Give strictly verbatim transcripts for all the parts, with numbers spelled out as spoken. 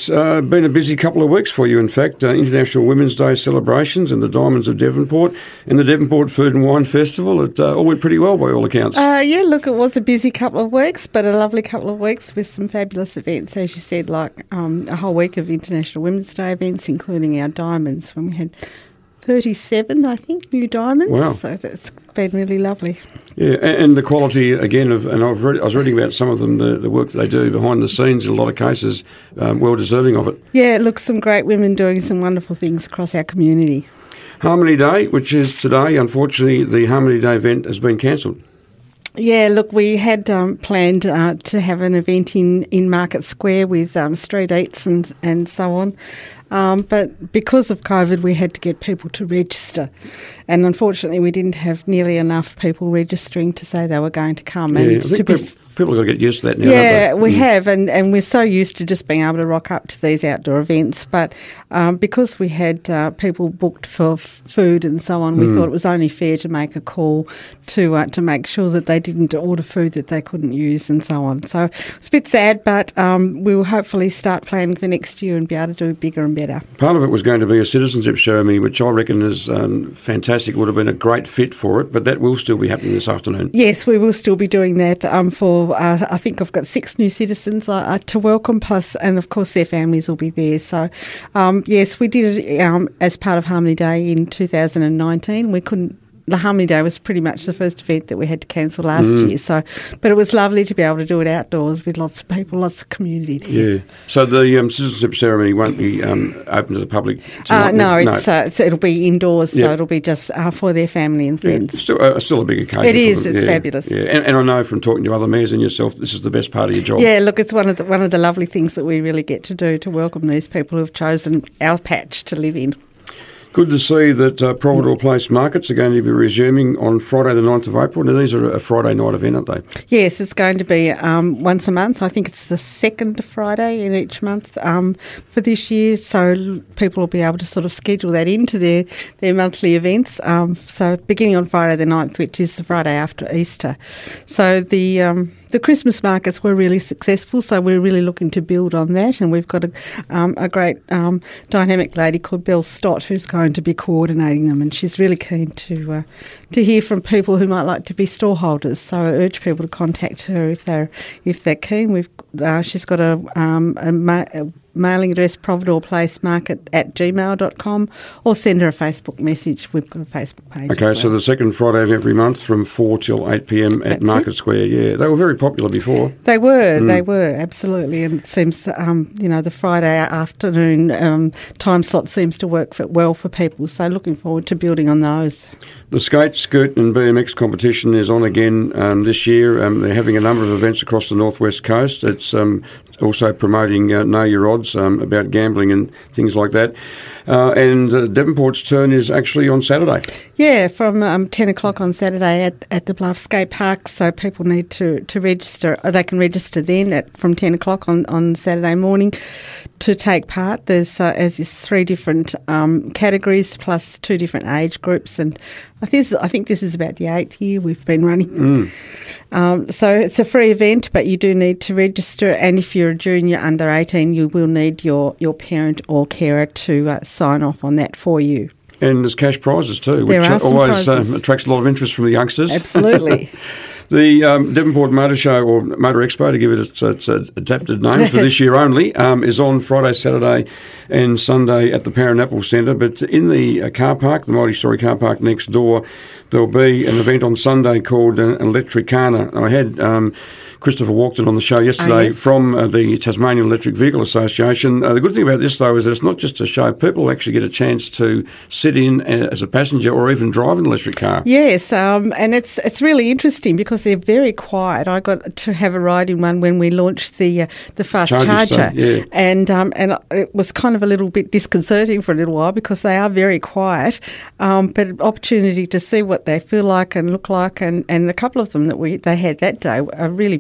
It's uh, been a busy couple of weeks for you, in fact. Uh, International Women's Day celebrations and the Diamonds of Devonport and the Devonport Food and Wine Festival. It uh, all went pretty well by all accounts. Uh, yeah, look, it was a busy couple of weeks, but a lovely couple of weeks with some fabulous events, as you said, like um, a whole week of International Women's Day events, including our diamonds, when we had thirty-seven, I think, new diamonds. Wow. So that's been really lovely. Yeah, and the quality, again, of, and I've read, I was reading about some of them, the, the work that they do behind the scenes, in a lot of cases, um, well deserving of it. Yeah, look, some great women doing some wonderful things across our community. Harmony Day, which is today, unfortunately, the Harmony Day event has been cancelled. Yeah, look, we had um, planned uh, to have an event in, in Market Square with um, street eats and, and so on. Um, but because of COVID, we had to get people to register. And unfortunately, we didn't have nearly enough people registering to say they were going to come. Yeah, and I think to be people, people have got to get used to that now, Yeah, don't they? we Mm. have, and, and we're so used to just being able to rock up to these outdoor events. But um, because we had uh, people booked for f- food and so on, we Mm. thought it was only fair to make a call to uh, to make sure that they didn't order food that they couldn't use and so on. So it's a bit sad, but um, we will hopefully start planning for next year and be able to do bigger and better. Part of it was going to be a citizenship ceremony, which I reckon is um, fantastic, would have been a great fit for it, but that will still be happening this afternoon. Yes, we will still be doing that um, for, uh, I think I've got six new citizens uh, to welcome, plus, and of course their families will be there. So, um, yes, we did it um, as part of Harmony Day in two thousand nineteen. We couldn't The Harmony Day was pretty much the first event that we had to cancel last Mm. year. So, but it was lovely to be able to do it outdoors with lots of people, lots of community there. Yeah. So the um, citizenship ceremony won't be um, open to the public tonight? Uh, no, no. It's, uh, it's it'll be indoors, Yep. so it'll be just uh, for their family and Yeah, friends. still, uh, still a big occasion. It for is, them. it's Yeah, fabulous. Yeah, and, and I know from talking to other mayors and yourself, this is the best part of your job. Yeah, look, it's one of the one of the lovely things that we really get to do to welcome these people who've chosen our patch to live in. Good to see that uh, Providore Place markets are going to be resuming on Friday the ninth of April. Now, these are a Friday night event, aren't they? Yes, it's going to be um, once a month. I think it's the second Friday in each month um, for this year, so people will be able to sort of schedule that into their, their monthly events. Um, so beginning on Friday the ninth, which is the Friday after Easter. So the... Um, The Christmas markets were really successful, so we're really looking to build on that, and we've got a, um, a great um, dynamic lady called Belle Stott who's going to be coordinating them, and she's really keen to uh, to hear from people who might like to be store holders. So I urge people to contact her if they're if they're keen. We've uh, she's got a, um, a, ma- a mailing address, providore place market at gmail dot com, or send her a Facebook message. We've got a Facebook page. Okay, as well. so the second Friday of every month from four till eight p.m. at That's Market it. Square. Yeah, they were very popular before. They were, Mm. they were, absolutely. And it seems, um, you know, the Friday afternoon um, time slot seems to work for, well for people. So looking forward to building on those. The skate, scoot and B M X competition is on again um, this year. Um, they're having a number of events across the northwest coast. It's um, also promoting uh, Know Your Odds um, about gambling and things like that. Uh, and uh, Devonport's turn is actually on Saturday. Yeah, from um, ten o'clock on Saturday at, at the Bluff Skate Park. So people need to, to register. Or they can register then at from ten o'clock on, on Saturday morning to take part. There's, uh, as is, three different um, categories plus two different age groups. And I think, this, I think this is about the eighth year we've been running. Mm. Um, so it's a free event, but you do need to register. And if you're a junior under eighteen, you will need your, your parent or carer to uh, sign off on that for you. And there's cash prizes too, There which are some always prizes. um, attracts a lot of interest from the youngsters. Absolutely. The um, Devonport Motor Show, or Motor Expo, to give it its, its uh, adapted name for this year only, um, is on Friday, Saturday and Sunday at the Paranappel Centre. But in the uh, car park, the multi-storey car park next door, there'll be an event on Sunday called uh, Electricana. I had um, Christopher Walkden on the show yesterday Oh, yes. from uh, the Tasmanian Electric Vehicle Association. Uh, the good thing about this, though, is that it's not just a show. People actually get a chance to sit in uh, as a passenger or even drive an electric car. Yes, um, and it's it's really interesting because they're very quiet. I got to have a ride in one when we launched the uh, the fast Charging charger, station, yeah. and um, and it was kind of a little bit disconcerting for a little while because they are very quiet. Um, but an opportunity to see what they feel like and look like, and, and a couple of them that we they had that day are really beautiful.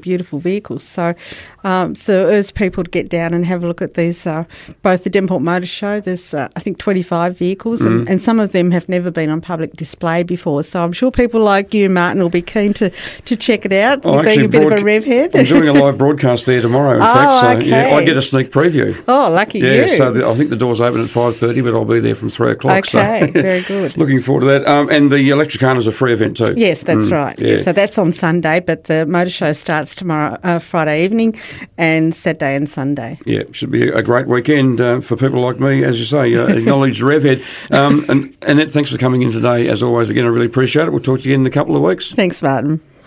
beautiful vehicles. So, um, so urge people to get down and have a look at these, uh, both the Devonport Motor Show. There's, uh, I think, twenty-five vehicles, mm. and, and some of them have never been on public display before. So I'm sure people like you, Martin, will be keen to, to check it out. Oh, being a bit broad- of a rev head. I'm doing a live broadcast there tomorrow, in oh, fact. So okay. yeah, I get a sneak preview. Oh, lucky yeah, you. Yeah, so the, I think the doors open at five thirty, but I'll be there from three o'clock. Okay, so. very good. Looking forward to that. Um, and the Electricana is a free event too. Yes, that's mm, right. Yeah. So that's on Sunday, but the motor show starts tomorrow, uh, Friday evening, and Saturday and Sunday. Yeah, should be a great weekend uh, for people like me, as you say, uh, acknowledge Revhead. Um, and Annette, thanks for coming in today. As always, again, I really appreciate it. We'll talk to you in a couple of weeks. Thanks, Martin.